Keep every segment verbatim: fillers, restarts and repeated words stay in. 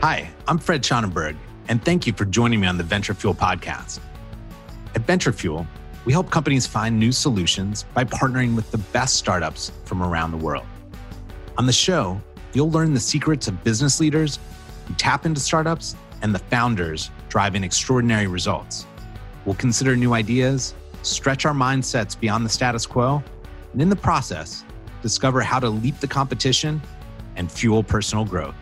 Hi, I'm Fred Schonenberg, and thank you for joining me on the Venture Fuel podcast. At Venture Fuel, we help companies find new solutions by partnering with the best startups from around the world. On the show, you'll learn the secrets of business leaders who tap into startups and the founders driving extraordinary results. We'll consider new ideas, stretch our mindsets beyond the status quo, and in the process, discover how to leap the competition and fuel personal growth.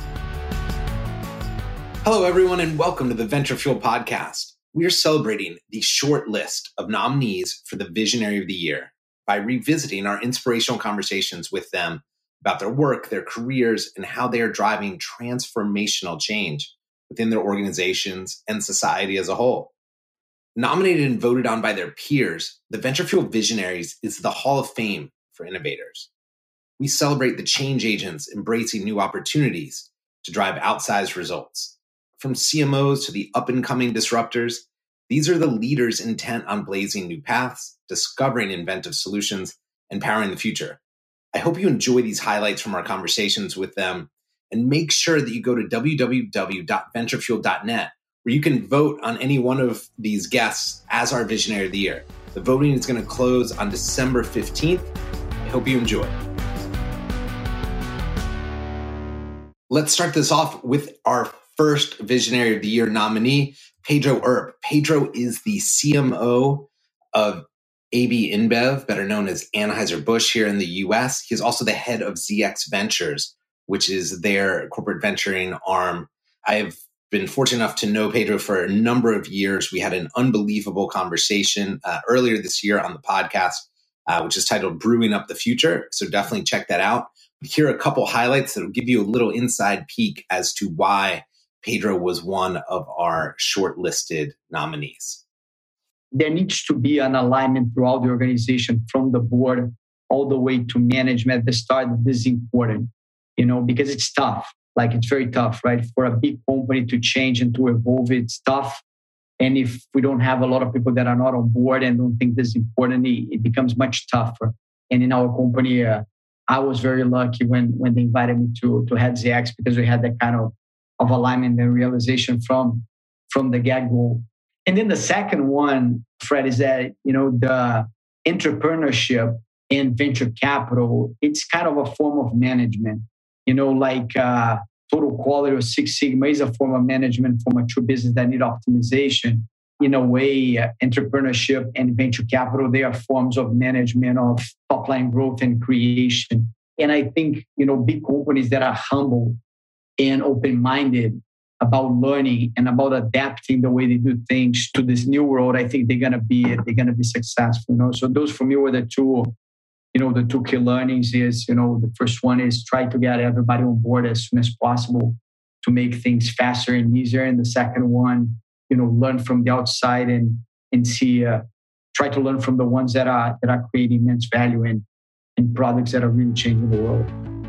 Hello, everyone, and welcome to the Venture Fuel podcast. We are celebrating the short list of nominees for the Visionary of the Year by revisiting our inspirational conversations with them about their work, their careers, and how they are driving transformational change within their organizations and society as a whole. Nominated and voted on by their peers, the Venture Fuel Visionaries is the Hall of Fame for innovators. We celebrate the change agents embracing new opportunities to drive outsized results. From C M Os to the up-and-coming disruptors, these are the leaders intent on blazing new paths, discovering inventive solutions, and powering the future. I hope you enjoy these highlights from our conversations with them, and make sure that you go to w w w dot venture fuel dot net, where you can vote on any one of these guests as our Visionary of the Year. The voting is going to close on December fifteenth. I hope you enjoy. Let's start this off with our first Visionary of the Year nominee, Pedro Earp. Pedro is the C M O of A B InBev, better known as Anheuser-Busch here in the U S. He is also the head of Z X Ventures, which is their corporate venturing arm. I have been fortunate enough to know Pedro for a number of years. We had an unbelievable conversation uh, earlier this year on the podcast, uh, which is titled Brewing Up the Future. So definitely check that out. But here are a couple highlights that will give you a little inside peek as to why Pedro was one of our shortlisted nominees. There needs to be an alignment throughout the organization, from the board all the way to management at the start. This is important, you know, because it's tough. Like, it's very tough, right? For a big company to change and to evolve, it's tough. And if we don't have a lot of people that are not on board and don't think this is important, it becomes much tougher. And in our company, uh, I was very lucky when when they invited me to, to head Z X, because we had that kind of of alignment and realization from, from the get-go. And then the second one, Fred, is that, you know, the entrepreneurship and venture capital, it's kind of a form of management. You know, like uh, Total Quality or Six Sigma is a form of management for mature business that need optimization. In a way, uh, entrepreneurship and venture capital, they are forms of management of top-line growth and creation. And I think, you know, big companies that are humble and open-minded about learning and about adapting the way they do things to this new world, I think they're gonna be they're gonna be successful. You know, so those for me were the two, you know, the two key learnings. Is, you know, the first one is try to get everybody on board as soon as possible to make things faster and easier, and the second one, you know, learn from the outside and and see, uh, try to learn from the ones that are that are creating immense value and and products that are really changing the world.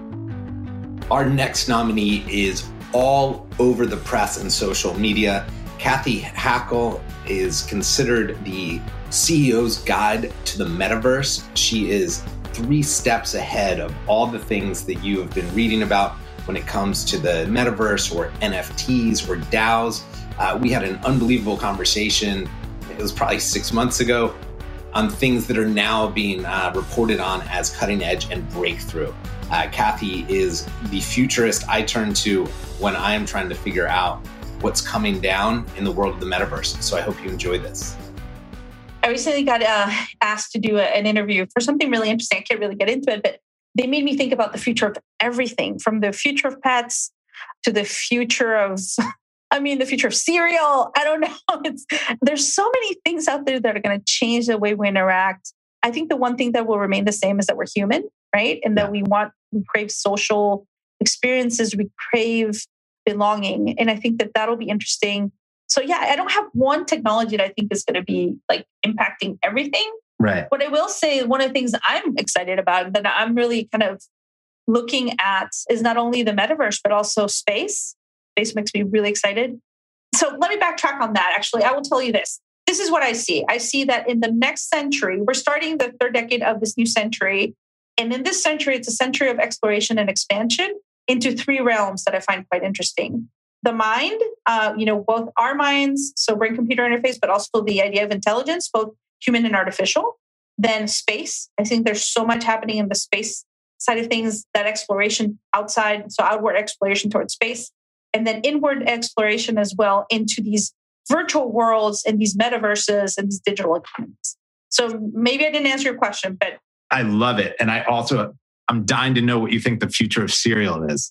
Our next nominee is all over the press and social media. Cathy Hackl is considered the C E O's guide to the metaverse. She is three steps ahead of all the things that you have been reading about when it comes to the metaverse or N F Ts or DAOs. Uh, we had an unbelievable conversation, it was probably six months ago, on things that are now being uh, reported on as cutting edge and breakthrough. Uh, Cathy is the futurist I turn to when I am trying to figure out what's coming down in the world of the metaverse. So I hope you enjoy this. I recently got uh, asked to do a, an interview for something really interesting. I can't really get into it, but they made me think about the future of everything, from the future of pets to the future of, I mean, the future of cereal. I don't know. It's, there's so many things out there that are going to change the way we interact. I think the one thing that will remain the same is that we're human, right? And that we want, we crave social experiences, we crave belonging. And I think that that'll be interesting. So yeah, I don't have one technology that I think is going to be like impacting everything. Right. But I will say one of the things I'm excited about that I'm really kind of looking at is not only the metaverse, but also space. Space makes me really excited. So let me backtrack on that. Actually, I will tell you this. This is what I see. I see that in the next century, we're starting the third decade of this new century. And in this century, it's a century of exploration and expansion into three realms that I find quite interesting. the mind, uh, you know, both our minds, so brain-computer interface, but also the idea of intelligence, both human and artificial. Then space. I think there's so much happening in the space side of things, that exploration outside, so outward exploration towards space, and then inward exploration as well into these virtual worlds and these metaverses and these digital economies. So maybe I didn't answer your question, but I love it. And I also, I'm dying to know what you think the future of cereal is.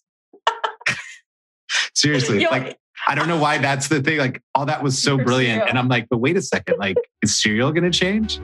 Seriously, you know, like, I don't know why that's the thing. Like, all that was so brilliant. Cereal. And I'm like, but wait a second, like, is cereal going to change?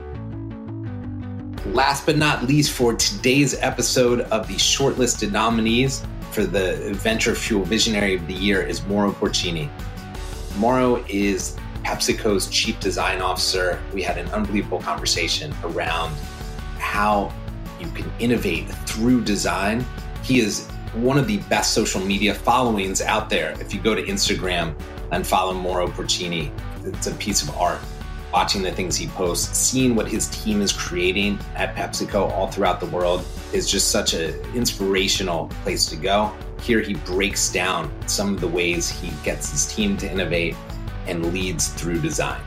Last but not least, for today's episode of the shortlisted nominees for the Venture Fuel Visionary of the Year is Mauro Porcini. Mauro is PepsiCo's Chief Design Officer. We had an unbelievable conversation around how you can innovate through design. He is one of the best social media followings out there. If you go to Instagram and follow Mauro Porcini, it's a piece of art. Watching the things he posts, seeing what his team is creating at PepsiCo all throughout the world is just such an inspirational place to go. Here he breaks down some of the ways he gets his team to innovate and leads through design.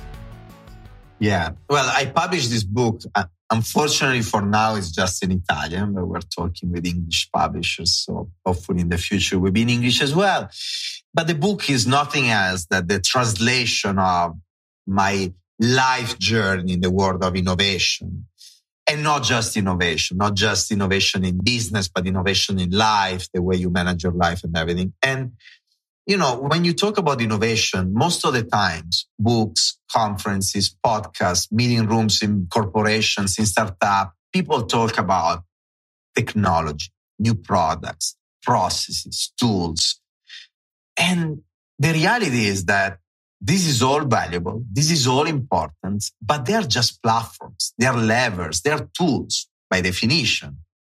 Yeah, well, I published this book. Uh, unfortunately for now, it's just in Italian, but we're talking with English publishers. So hopefully in the future we'll be in English as well. But the book is nothing else than the translation of my life journey in the world of innovation. And not just innovation, not just innovation in business, but innovation in life, the way you manage your life and everything. And, you know, when you talk about innovation, most of the times, books, conferences, podcasts, meeting rooms in corporations, in startups, people talk about technology, new products, processes, tools. And the reality is that this is all valuable. This is all important, but they're just platforms. They're levers. They're tools by definition.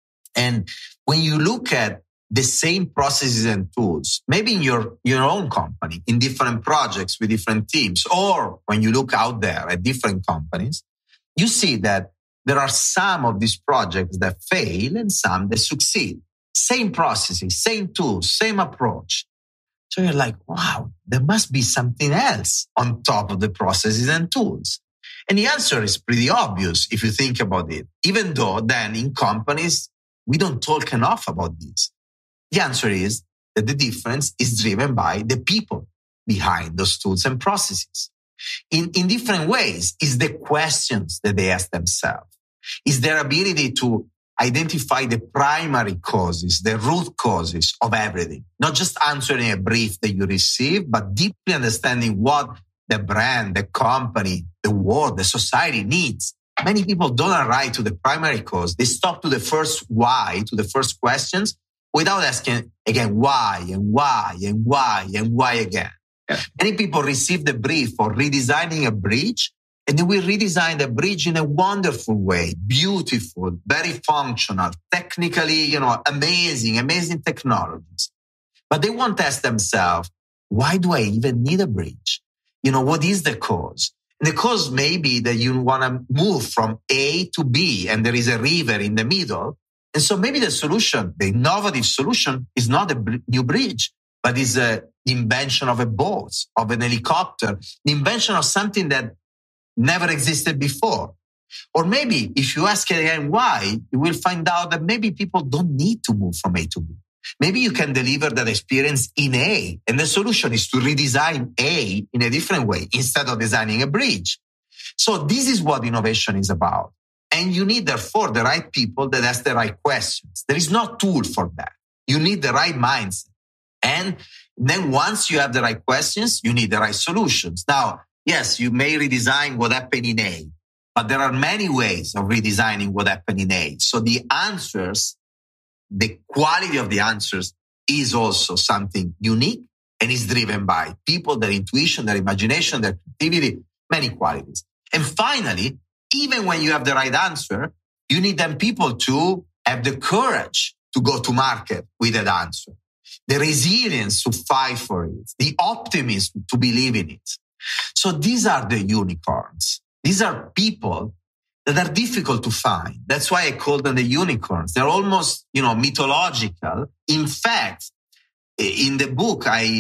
And when you look at the same processes and tools, maybe in your, your own company, in different projects with different teams, or when you look out there at different companies, you see that there are some of these projects that fail and some that succeed. Same processes, same tools, same approach. So you're like, wow, there must be something else on top of the processes and tools. And the answer is pretty obvious if you think about it, even though then in companies, we don't talk enough about this. The answer is that the difference is driven by the people behind those tools and processes. In, in different ways, is the questions that they ask themselves, is their ability to identify the primary causes, the root causes of everything, not just answering a brief that you receive, but deeply understanding what the brand, the company, the world, the society needs. Many people don't arrive to the primary cause. They stop to the first why, to the first questions, without asking again why and why and why and why again. Yeah. Many people receive the brief for redesigning a bridge, and they will redesign the bridge in a wonderful way, beautiful, very functional, technically, you know, amazing, amazing technologies. But they won't ask themselves, why do I even need a bridge? You know, what is the cause? And the cause may be that you want to move from A to B and there is a river in the middle. And so maybe the solution, the innovative solution is not a br- new bridge, but is a, the invention of a boat, of an helicopter, the invention of something that never existed before. Or maybe if you ask again why, you will find out that maybe people don't need to move from A to B. Maybe you can deliver that experience in A, and the solution is to redesign A in a different way instead of designing a bridge. So this is what innovation is about. And you need, therefore, the right people that ask the right questions. There is no tool for that. You need the right mindset. And then once you have the right questions, you need the right solutions. Now, yes, you may redesign what happened in A, but there are many ways of redesigning what happened in A. So the answers, the quality of the answers is also something unique and is driven by people, their intuition, their imagination, their creativity, many qualities. And finally, even when you have the right answer, you need them people to have the courage to go to market with that answer, the resilience to fight for it, the optimism to believe in it. So these are the unicorns. These are people that are difficult to find. That's why I call them the unicorns. They're almost, you know, mythological. In fact, in the book, I,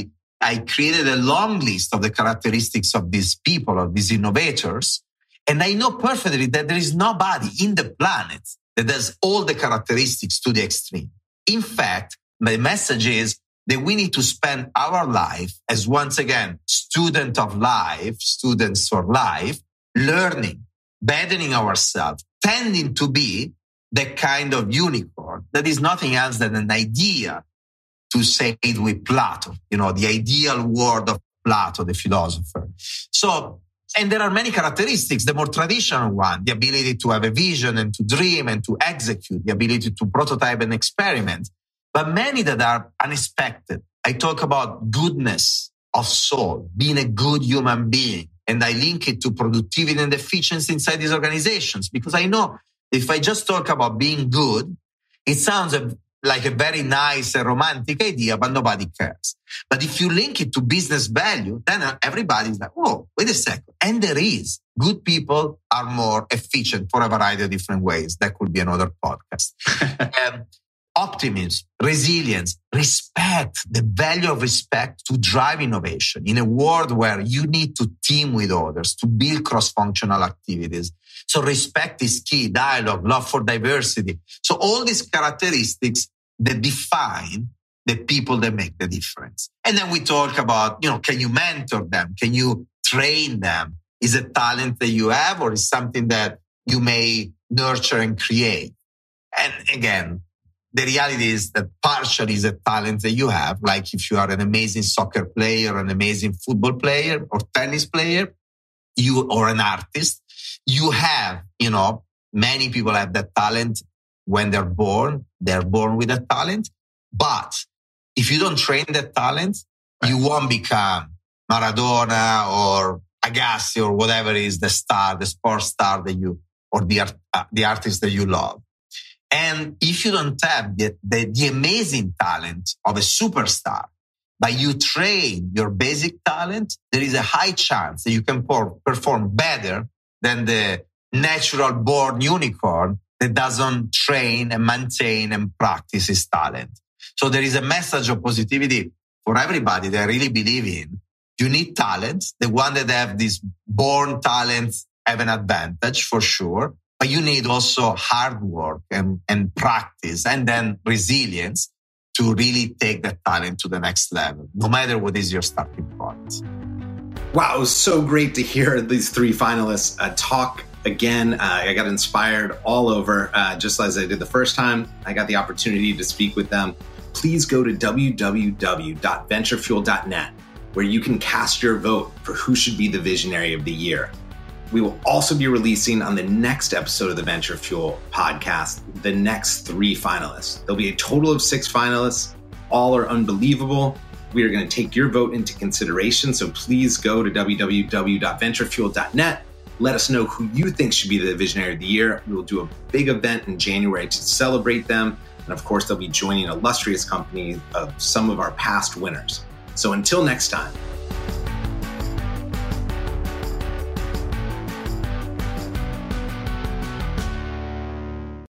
I created a long list of the characteristics of these people, of these innovators. And I know perfectly that there is nobody in the planet that has all the characteristics to the extreme. In fact, my message is that we need to spend our life as, once again, student of life, students for life, learning, bettering ourselves, tending to be the kind of unicorn that is nothing else than an idea, to say it with Plato, you know, the ideal world of Plato, the philosopher. So, and there are many characteristics, the more traditional one, the ability to have a vision and to dream and to execute, the ability to prototype and experiment, but many that are unexpected. I talk about goodness of soul, being a good human being, and I link it to productivity and efficiency inside these organizations, because I know if I just talk about being good, it sounds a, like a very nice and romantic idea, but nobody cares. But if you link it to business value, then everybody's like, oh, wait a second. And there is. Good people are more efficient for a variety of different ways. That could be another podcast. um, optimism, resilience, respect, the value of respect to drive innovation in a world where you need to team with others to build cross-functional activities. So respect is key, dialogue, love for diversity. So all these characteristics that define the people that make the difference. And then we talk about, you know, can you mentor them? Can you train them? Is it talent that you have, or is something that you may nurture and create? And again, the reality is that partially is a talent that you have. Like if you are an amazing soccer player, an amazing football player or tennis player, you or an artist, you have, you know, many people have that talent when they're born. They're born with that talent. But if you don't train that talent, you won't become Maradona or Agassi or whatever is the star, the sports star that you, or the, art, uh, the artist that you love. And if you don't have the, the, the amazing talent of a superstar, but you train your basic talent, there is a high chance that you can pour, perform better than the natural born unicorn that doesn't train and maintain and practice his talent. So there is a message of positivity for everybody that I really believe in. You need talent. The one that have this born talent have an advantage for sure. But you need also hard work and, and practice and then resilience to really take that talent to the next level, no matter what is your starting point. Wow, it was so great to hear these three finalists uh, talk again. Uh, I got inspired all over, uh, just as I did the first time. I got the opportunity to speak with them. Please go to w w w dot venture fuel dot net, where you can cast your vote for who should be the visionary of the year. We will also be releasing on the next episode of the Venture Fuel podcast, the next three finalists. There'll be a total of six finalists. All are unbelievable. We are going to take your vote into consideration. So please go to w w w dot venture fuel dot net. Let us know who you think should be the visionary of the year. We will do a big event in January to celebrate them. And of course, they'll be joining illustrious companies of some of our past winners. So until next time,